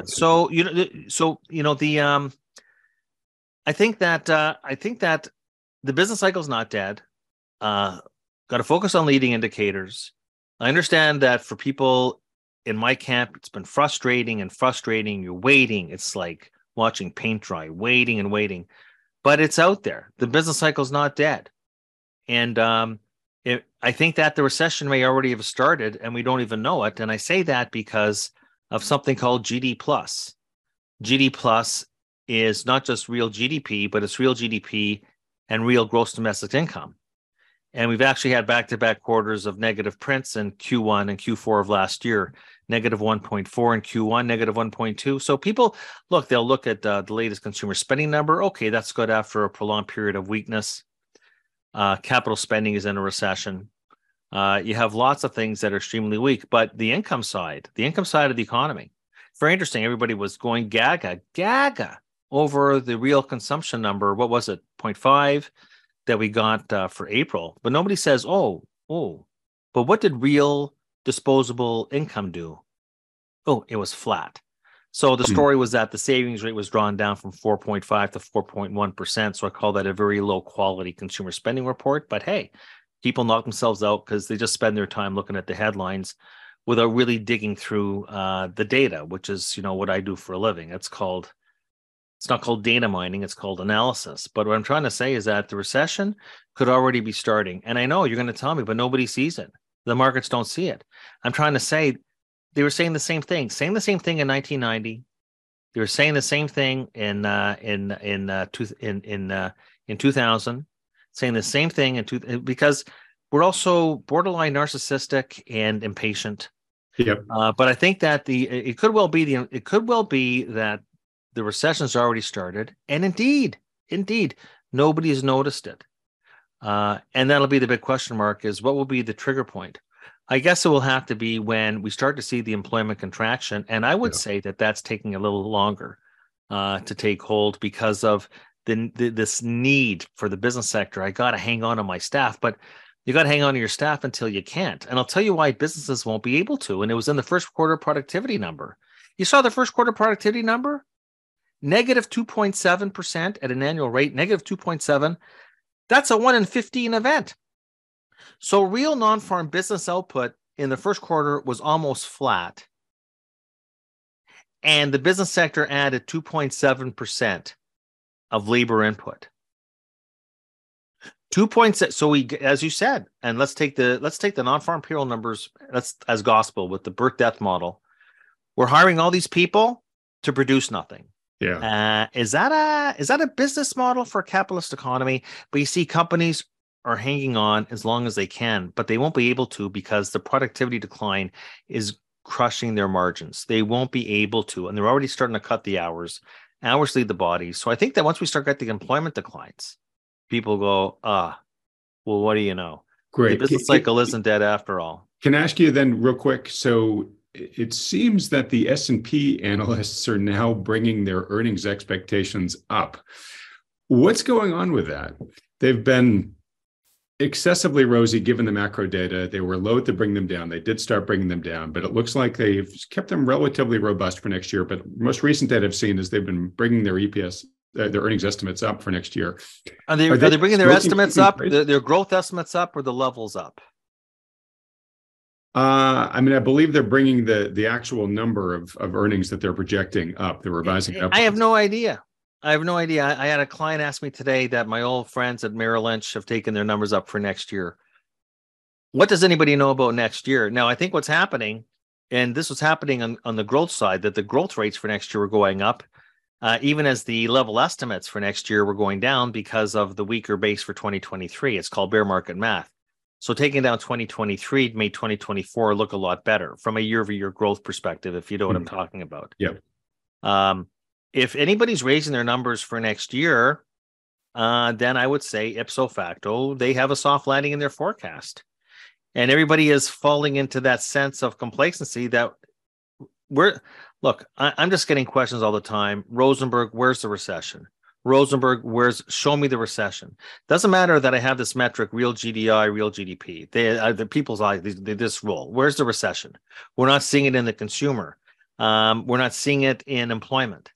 I think that the business cycle is not dead. Got to focus on leading indicators. I understand that for people in my camp, it's been frustrating. You're waiting. It's like watching paint dry, waiting and waiting. But it's out there. The business cycle is not dead. And I think that the recession may already have started and we don't even know it. And I say that because of something called GD plus. GD plus is not just real GDP, but it's real GDP and real gross domestic income. And we've actually had back-to-back quarters of negative prints in Q1 and Q4 of last year, negative 1.4 in Q1, negative 1.2. So people, they'll look at the latest consumer spending number. Okay, that's good after a prolonged period of weakness. Capital spending is in a recession. You have lots of things that are extremely weak, but the income side of the economy, very interesting. Everybody was going gaga over the real consumption number. What was it? 0.5 that we got for April. But nobody says, but what did real disposable income do? Oh, it was flat. So the story was that the savings rate was drawn down from 4.5 to 4.1%. So I call that a very low quality consumer spending report. But hey, people knock themselves out because they just spend their time looking at the headlines without really digging through the data, which is, what I do for a living. It's not called data mining, it's called analysis. But what I'm trying to say is that the recession could already be starting. And I know you're going to tell me, but nobody sees it. The markets don't see it. I'm trying to say they were saying the same thing in 1990. They were saying the same thing in 2000, saying the same thing because we're also borderline narcissistic and impatient. Yep. But I think that it could well be that the recession's already started, and indeed, nobody has noticed it. And that'll be the big question mark: is what will be the trigger point? I guess it will have to be when we start to see the employment contraction, and I would say that that's taking a little longer to take hold because of this need for the business sector. I got to hang on to my staff, but you got to hang on to your staff until you can't. And I'll tell you why businesses won't be able to. And it was in the first quarter productivity number. You saw the first quarter productivity number? Negative 2.7% at an annual rate, negative 2.7. That's a 1 in 15 event. So real non-farm business output in the first quarter was almost flat. And the business sector added 2.7% of labor input. 2.6. So we, as you said, and let's take the non-farm payroll numbers as gospel with the birth death model. We're hiring all these people to produce nothing. Yeah. Is that a business model for a capitalist economy? But you see, companies are hanging on as long as they can, but they won't be able to because the productivity decline is crushing their margins. They won't be able to, and they're already starting to cut the hours. Hours lead the body. So I think that once we start getting employment declines, people go, well, what do you know? Great. The business cycle isn't dead after all. Can I ask you then real quick? So it seems that the S&P analysts are now bringing their earnings expectations up. What's going on with that? They've been excessively rosy given the macro data. They were loath to bring them down. They did start bringing them down, but it looks like they've kept them relatively robust for next year. But most recent data I've seen is they've been bringing their EPS, their earnings estimates up for next year. Are they bringing their estimates up, their growth estimates up, or the levels up? I believe they're bringing the actual number of earnings that they're projecting up. They're revising up. I have no idea. I had a client ask me today that my old friends at Merrill Lynch have taken their numbers up for next year. What does anybody know about next year? Now, I think what's happening, and this was happening on the growth side, that the growth rates for next year were going up, even as the level estimates for next year were going down because of the weaker base for 2023. It's called bear market math. So taking down 2023 made 2024 look a lot better from a year-over-year growth perspective, if you know what I'm talking about. Yep. If anybody's raising their numbers for next year, then I would say ipso facto, they have a soft landing in their forecast. And everybody is falling into that sense of complacency that We're look, I'm just getting questions all the time. Rosenberg, where's the recession? Rosenberg, show me the recession. Doesn't matter that I have this metric, real GDI, real GDP. The people's eye, they this roll. Where's the recession? We're not seeing it in the consumer. We're not seeing it in employment.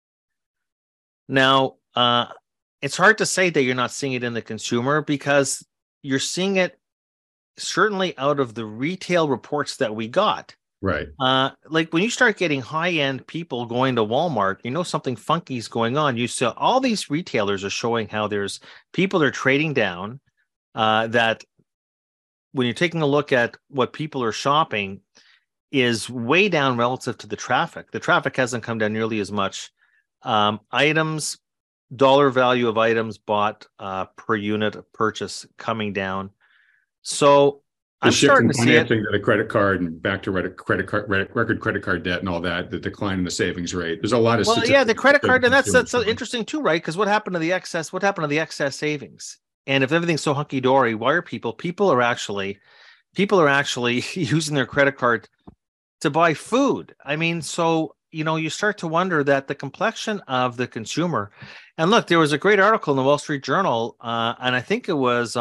Now, it's hard to say that you're not seeing it in the consumer because you're seeing it certainly out of the retail reports that we got. Right. Like when you start getting high-end people going to Walmart, you know something funky is going on. You saw all these retailers are showing how there's people are trading down. That when you're taking a look at what people are shopping is way down relative to the traffic. The traffic hasn't come down nearly as much. Items, dollar value of items bought per unit of purchase coming down. So I'm starting to see it. To the credit card and back to record credit card debt and all that, the decline in the savings rate. There's a lot of the credit card, and that's interesting too, right? Because what happened to the excess? What happened to the excess savings? And if everything's so hunky dory, why are people are actually using their credit card to buy food? I mean, so you start to wonder that the complexion of the consumer. And look, there was a great article in the Wall Street Journal, and I think it was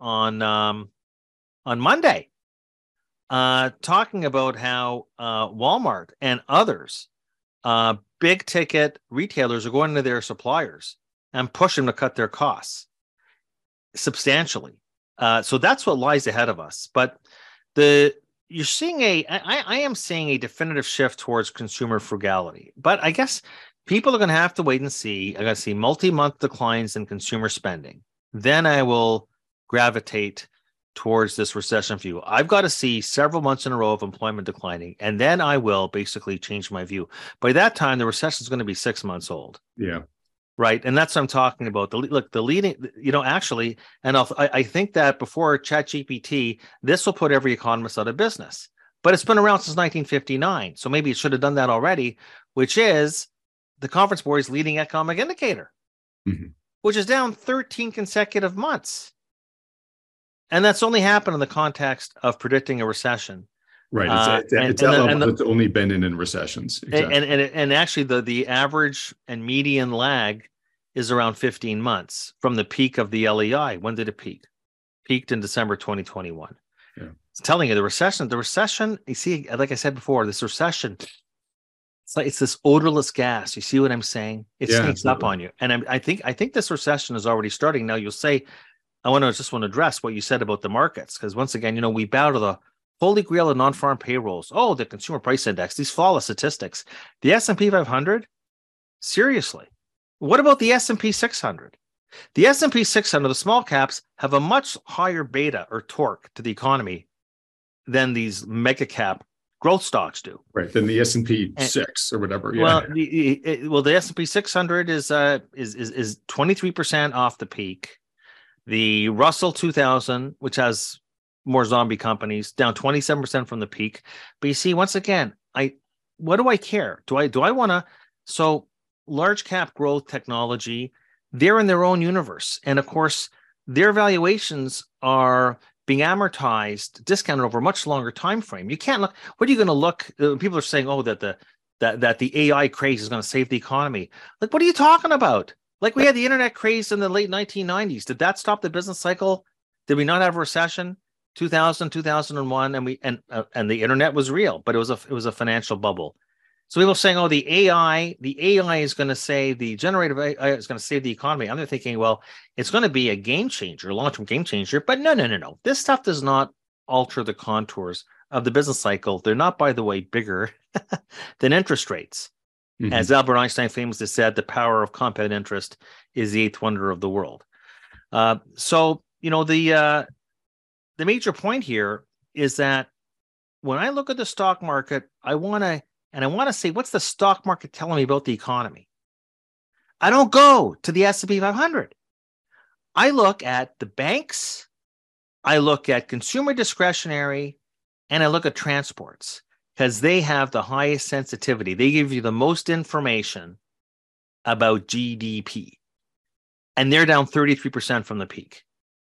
on Monday, talking about how Walmart and others, big ticket retailers, are going to their suppliers and push them to cut their costs substantially. So that's what lies ahead of us. But you're seeing I am seeing a definitive shift towards consumer frugality. But I guess people are going to have to wait and see. I got to see multi-month declines in consumer spending. Then I will gravitate towards this recession view. I've got to see several months in a row of employment declining, and then I will basically change my view. By that time, the recession is going to be 6 months old. Yeah. Right. And that's what I'm talking about. The leading, actually, and I think that before ChatGPT, this will put every economist out of business. But it's been around since 1959. So maybe it should have done that already, which is the Conference Board's leading economic indicator, which is down 13 consecutive months. And that's only happened in the context of predicting a recession. Right. It's only been in recessions. Exactly. And actually the average and median lag is around 15 months from the peak of the LEI. When did it peak? Peaked in December 2021. Yeah. It's telling you the recession, you see, like I said before, this recession, it's this odorless gas. You see what I'm saying? It sneaks up on you. And I think this recession is already starting. Now you'll say, I just want to address what you said about the markets, because once again, we bow to the holy grail of non-farm payrolls. Oh, the consumer price index, these flawless statistics. The S&P 500? Seriously. What about the S&P 600? The S&P 600, the small caps, have a much higher beta or torque to the economy than these mega cap growth stocks do. Right, than the S&P 6 or whatever. Yeah. Well, the S&P 600 is 23% off the peak. The Russell 2000, which has more zombie companies, down 27% from the peak. But you see, once again, what do I care? Do I want to? So large cap growth technology, they're in their own universe. And of course, their valuations are being amortized, discounted over a much longer time frame. You can't look. What are you going to look? People are saying, oh, that the AI craze is going to save the economy. Like, what are you talking about? Like, we had the internet craze in the late 1990s. Did that stop the business cycle? Did we not have a recession? 2000, 2001, and the internet was real, but it was a financial bubble. So people saying, oh, the AI is going to save, the generative AI is going to save the economy. I'm thinking, well, it's going to be a game changer, a long-term game changer. But no. This stuff does not alter the contours of the business cycle. They're not, by the way, bigger than interest rates. Mm-hmm. As Albert Einstein famously said, the power of compound interest is the eighth wonder of the world. So the major point here is that when I look at the stock market, I want to say, what's the stock market telling me about the economy? I don't go to the S&P 500. I look at the banks, I look at consumer discretionary, and I look at transports, because they have the highest sensitivity. They give you the most information about GDP, and they're down 33% from the peak.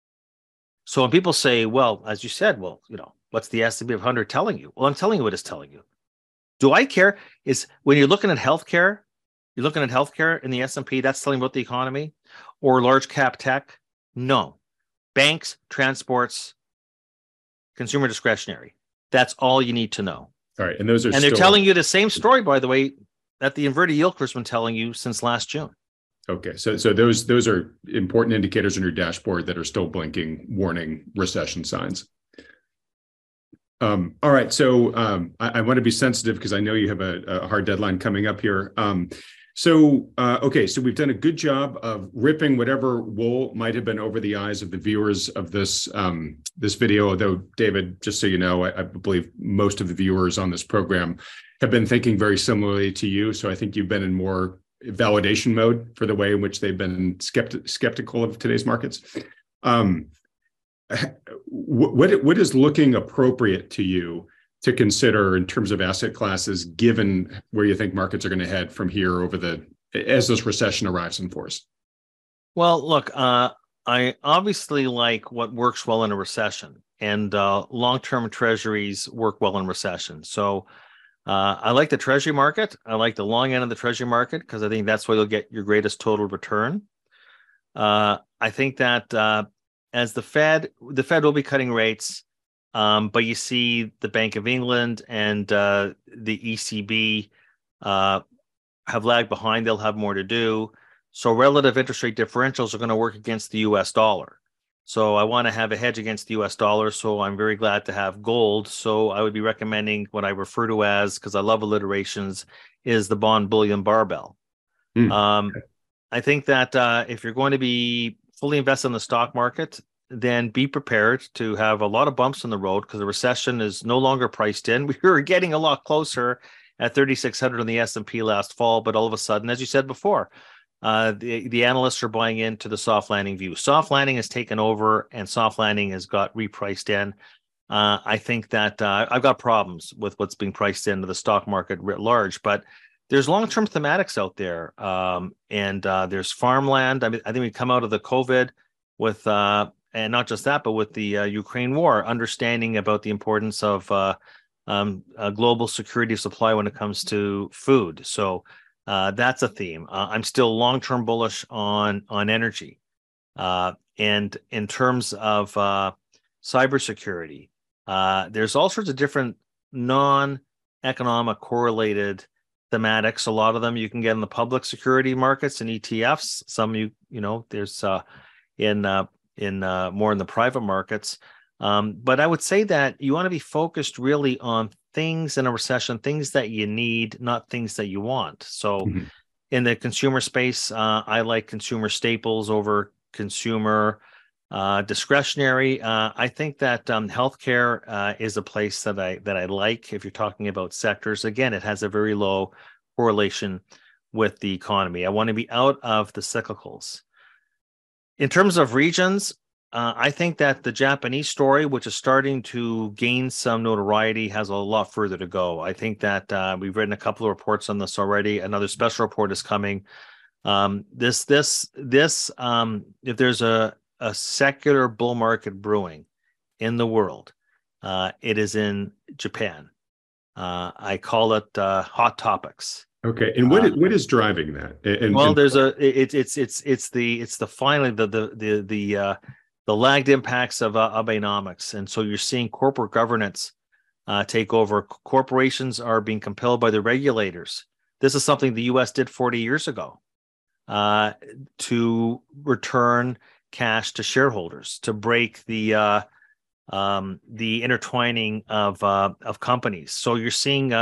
So when people say, well, as you said, what's the S&P 500 telling you? Well, I'm telling you what it's telling you. Do I care? Is when you're looking at healthcare, in the S&P, that's telling about the economy, or large cap tech? No. Banks, transports, consumer discretionary. That's all you need to know. All right. And those are and they're telling you the same story, by the way, that the inverted yield curve has been telling you since last June. Okay. So those are important indicators on your dashboard that are still blinking, warning recession signs. All right. So I want to be sensitive because I know you have a hard deadline coming up here. Okay, so we've done a good job of ripping whatever wool might have been over the eyes of the viewers of this this video. Although, David, just so you know, I believe most of the viewers on this program have been thinking very similarly to you. So I think you've been in more validation mode for the way in which they've been skeptical of today's markets. What is looking appropriate to you to consider in terms of asset classes, given where you think markets are going to head from here as this recession arrives in force? Well, look, I obviously like what works well in a recession, and long-term treasuries work well in recession. So I like the treasury market. I like the long end of the treasury market because I think that's where you'll get your greatest total return. I think that as the Fed will be cutting rates. But you see the Bank of England and the ECB have lagged behind. They'll have more to do. So relative interest rate differentials are going to work against the US dollar. So I want to have a hedge against the US dollar. So I'm very glad to have gold. So I would be recommending what I refer to as, because I love alliterations, is the bond bullion barbell. Okay. I think that if you're going to be fully invested in the stock market, then be prepared to have a lot of bumps in the road because the recession is no longer priced in. We were getting a lot closer at 3,600 on the S&P last fall, but all of a sudden, as you said before, the analysts are buying into the soft landing view. Soft landing has taken over, and soft landing has got repriced in. I think that I've got problems with what's being priced into the stock market writ large, but there's long-term thematics out there, and there's farmland. I think we come out of the COVID with and not just that, but with the Ukraine war, understanding about the importance of global security of supply when it comes to food. So that's a theme. I'm still long-term bullish on energy. And in terms of cybersecurity, there's all sorts of different non-economic correlated thematics. A lot of them you can get in the public security markets and ETFs. Some there's in more in the private markets. But I would say that you want to be focused really on things in a recession, things that you need, not things that you want. So in the consumer space, I like consumer staples over consumer discretionary. I think that healthcare is a place that I like. If you're talking about sectors, again, it has a very low correlation with the economy. I want to be out of the cyclicals. In terms of regions, I think that the Japanese story, which is starting to gain some notoriety, has a lot further to go. I think that we've written a couple of reports on this already. Another special report is coming. If there's a secular bull market brewing in the world, it is in Japan. I call it hot topics. Okay, and what is driving that? The lagged impacts of Abenomics, and so you're seeing corporate governance take over. Corporations are being compelled by the regulators. This is something the U.S. did 40 years ago to return cash to shareholders, to break the intertwining of companies. So you're seeing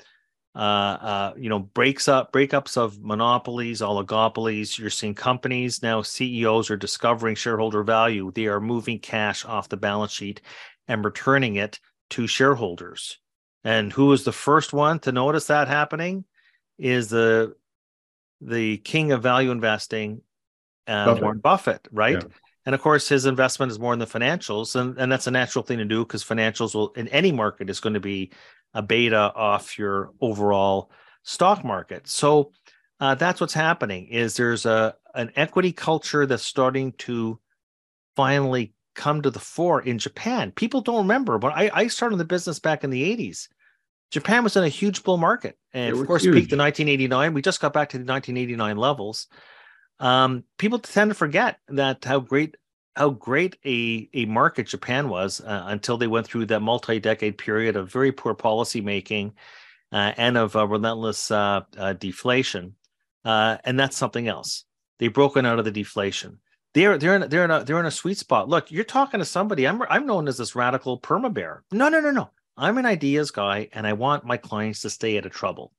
breakups of monopolies, oligopolies. You're seeing companies now, CEOs are discovering shareholder value. They are moving cash off the balance sheet and returning it to shareholders. And who was the first one to notice that happening is the king of value investing, Warren Buffett, right? Yeah. And of course, his investment is more in the financials, and that's a natural thing to do because financials will, in any market, is going to be a beta off your overall stock market. So that's what's happening. Is there's an equity culture that's starting to finally come to the fore in Japan. People don't remember, but I started the business back in the 80s. Japan was in a huge bull market, and of course, peaked in 1989. We just got back to the 1989 levels. People tend to forget that how great a market Japan was until they went through that multi-decade period of very poor policy making and of relentless deflation, and that's something else. They've broken out of the deflation. They're in a sweet spot. Look, you're talking to somebody. I'm known as this radical perma bear. No. I'm an ideas guy, and I want my clients to stay out of trouble.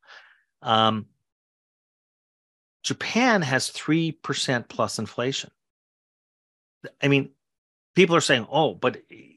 Japan has 3% plus inflation. I mean, people are saying, "Oh, but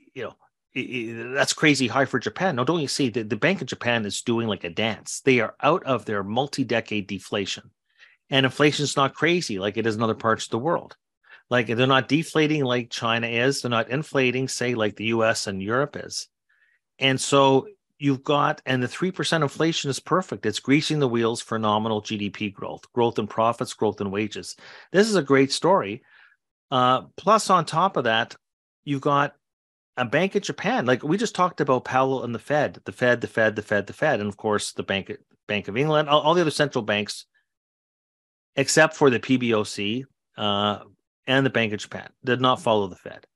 that's crazy high for Japan." No, don't you see? The Bank of Japan is doing like a dance. They are out of their multi-decade deflation, and inflation is not crazy like it is in other parts of the world. Like they're not deflating like China is. They're not inflating, say, like the U.S. and Europe is. And so you've got, and the 3% inflation is perfect. It's greasing the wheels for nominal GDP growth in profits, growth in wages. This is a great story. Plus, on top of that, you've got a Bank of Japan. Like we just talked about Powell and the Fed, and of course the Bank of England, all the other central banks, except for the PBOC and the Bank of Japan, did not follow the Fed.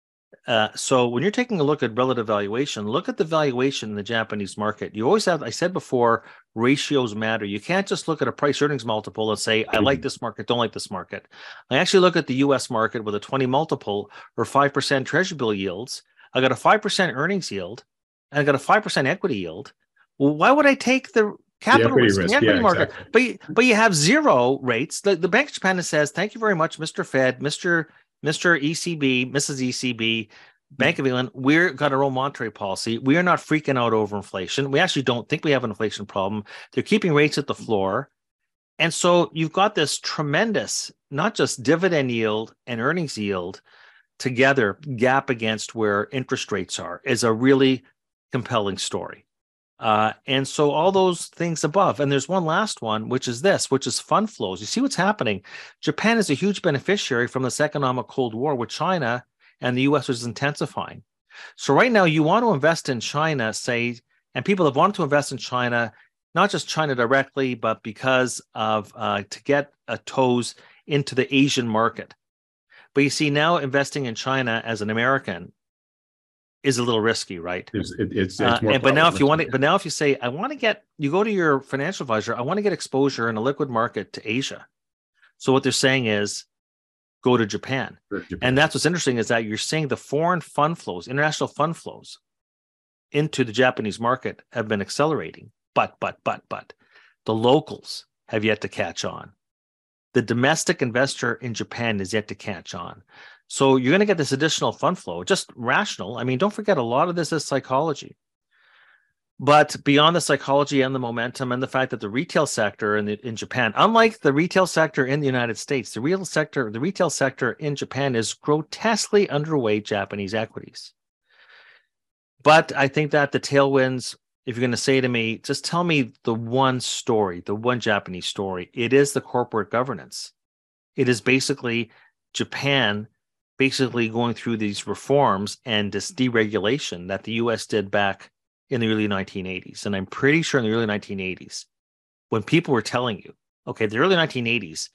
So when you're taking a look at relative valuation, look at the valuation in the Japanese market. You always have, I said before, ratios matter. You can't just look at a price earnings multiple and say, I like this market, don't like this market. I actually look at the US market with a 20 multiple or 5% treasury bill yields. I got a 5% earnings yield and I got a 5% equity yield. Well, why would I take the capital risk in the equity market? Exactly. But you have zero rates. The Bank of Japan says, thank you very much, Mr. Fed, Mr. ECB, Mrs. ECB, Bank of England, we've got our own monetary policy. We are not freaking out over inflation. We actually don't think we have an inflation problem. They're keeping rates at the floor. And so you've got this tremendous, not just dividend yield and earnings yield together, gap against where interest rates are, is a really compelling story. And so all those things above, and there's one last one, which is fund flows. You see what's happening. Japan is a huge beneficiary from this economic Cold War with China, and the US was intensifying. So right now you want to invest in China, say, and people have wanted to invest in China, not just China directly, but because of to get toes into the Asian market. But you see now investing in China as an American is a little risky, right? It's more but now if you want to, if you say, you go to your financial advisor, I want to get exposure in a liquid market to Asia. So what they're saying is go to Japan. And that's what's interesting is that you're seeing the foreign fund flows, international fund flows into the Japanese market have been accelerating. But the locals have yet to catch on. The domestic investor in Japan is yet to catch on. So you're going to get this additional fund flow, just rational. I mean, don't forget, a lot of this is psychology. But beyond the psychology and the momentum and the fact that the retail sector in Japan, unlike the retail sector in the United States, the retail sector in Japan is grotesquely underweight Japanese equities. But I think that the tailwinds, if you're going to say to me, just tell me the one story, the one Japanese story, it is the corporate governance. It is basically Japan basically going through these reforms and this deregulation that the US did back in the early 1980s. And I'm pretty sure in the early 1980s, when people were telling you, okay, the early 1980s,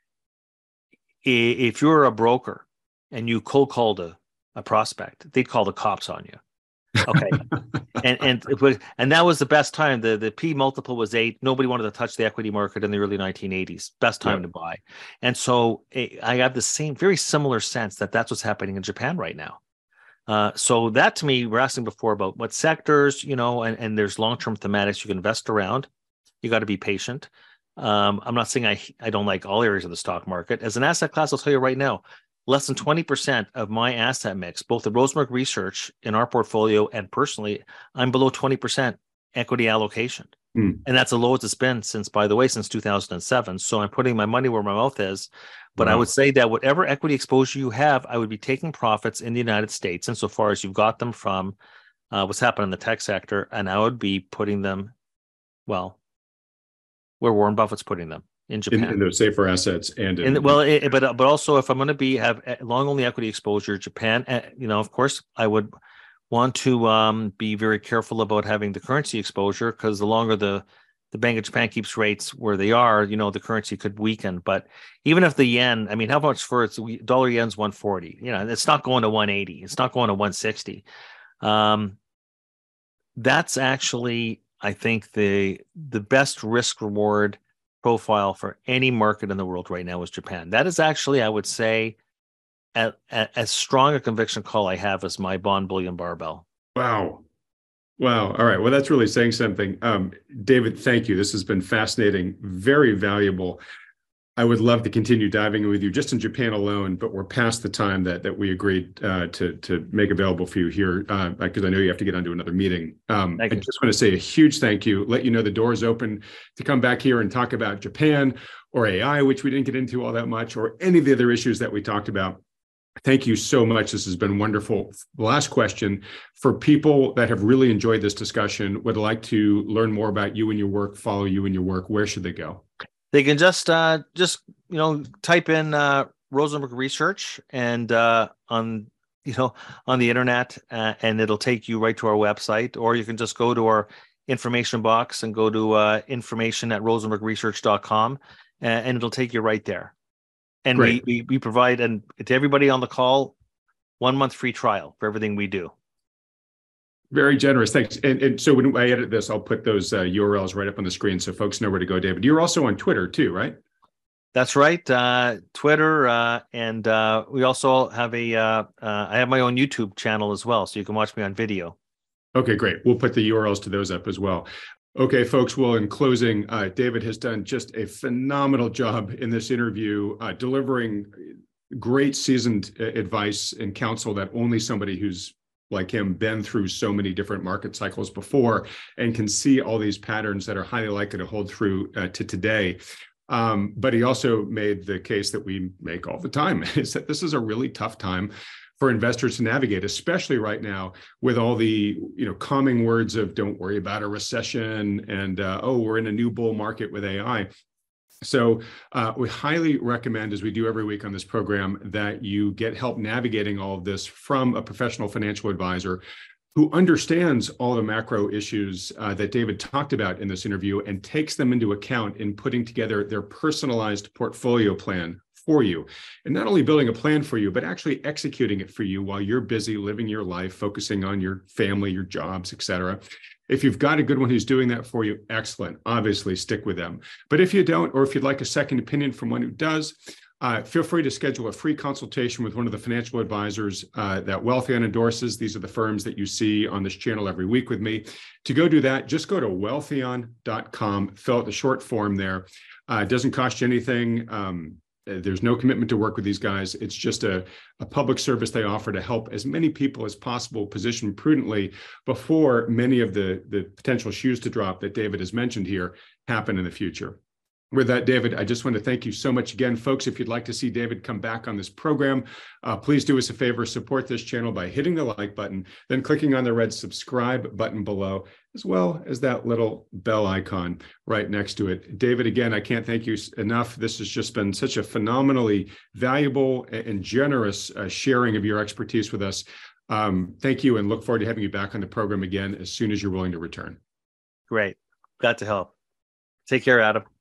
if you were a broker and you cold called a prospect, they'd call the cops on you. Okay. and that was the best time. The P multiple was 8. Nobody wanted to touch the equity market in the early 1980s. Best time to buy. And so I have the very similar sense that that's what's happening in Japan right now. So that, to me, we're asking before about what sectors, and there's long-term thematics you can invest around. You got to be patient. I'm not saying I don't like all areas of the stock market. As an asset class, I'll tell you right now, less than 20% of my asset mix, both the Rosenberg Research in our portfolio and personally, I'm below 20% equity allocation. And that's the lowest it's been since 2007. So I'm putting my money where my mouth is. But I would say that whatever equity exposure you have, I would be taking profits in the United States, insofar as you've got them from what's happening in the tech sector, and I would be putting them, where Warren Buffett's putting them. In Japan, in those safer assets, but also if I'm going to have long only equity exposure, Japan, of course, I would want to be very careful about having the currency exposure, because the longer the Bank of Japan keeps rates where they are, the currency could weaken. But even if the yen, I mean, how much for its dollar yen's 140? It's not going to 180. It's not going to 160. That's actually, I think, the best risk reward profile for any market in the world right now is Japan. That is actually, I would say, as strong a conviction call I have as my bond bullion barbell. Wow. Wow. All right. Well, that's really saying something. David, thank you. This has been fascinating, very valuable. I would love to continue diving with you just in Japan alone, but we're past the time that we agreed to make available for you here, because I know you have to get onto another meeting. I just want to say a huge thank you, let you know the door is open to come back here and talk about Japan or AI, which we didn't get into all that much, or any of the other issues that we talked about. Thank you so much. This has been wonderful. Last question. For people that have really enjoyed this discussion, would like to learn more about you and your work, follow you and your work, where should they go? They can just type in Rosenberg Research and on the internet, and it'll take you right to our website. Or you can just go to our information box and go to information@rosenbergresearch.com, and it'll take you right there. And we provide, and to everybody on the call, 1 month free trial for everything we do. Very generous. Thanks. And so when I edit this, I'll put those URLs right up on the screen so folks know where to go, David. You're also on Twitter too, right? That's right. Twitter. And we also have I have my own YouTube channel as well, so you can watch me on video. Okay, great. We'll put the URLs to those up as well. Okay, folks, well, in closing, David has done just a phenomenal job in this interview, delivering great seasoned advice and counsel that only somebody who's like him been through so many different market cycles before and can see all these patterns that are highly likely to hold through to today. But he also made the case that we make all the time, is that this is a really tough time for investors to navigate, especially right now with all the calming words of "don't worry about a recession" and "oh, we're in a new bull market with AI." So we highly recommend, as we do every week on this program, that you get help navigating all of this from a professional financial advisor who understands all the macro issues that David talked about in this interview and takes them into account in putting together their personalized portfolio plan for you. And not only building a plan for you, but actually executing it for you while you're busy living your life, focusing on your family, your jobs, et cetera. If you've got a good one who's doing that for you, excellent. Obviously, stick with them. But if you don't, or if you'd like a second opinion from one who does, feel free to schedule a free consultation with one of the financial advisors that Wealthion endorses. These are the firms that you see on this channel every week with me. To go do that, just go to wealthion.com, fill out the short form there. It doesn't cost you anything. There's no commitment to work with these guys. It's just a public service they offer to help as many people as possible position prudently before many of the potential shoes to drop that David has mentioned here happen in the future. With that, David, I just want to thank you so much again. Folks, if you'd like to see David come back on this program, please do us a favor, support this channel by hitting the like button, then clicking on the red subscribe button below, as well as that little bell icon right next to it. David, again, I can't thank you enough. This has just been such a phenomenally valuable and generous sharing of your expertise with us. Thank you, and look forward to having you back on the program again as soon as you're willing to return. Great. Glad to help. Take care, Adam.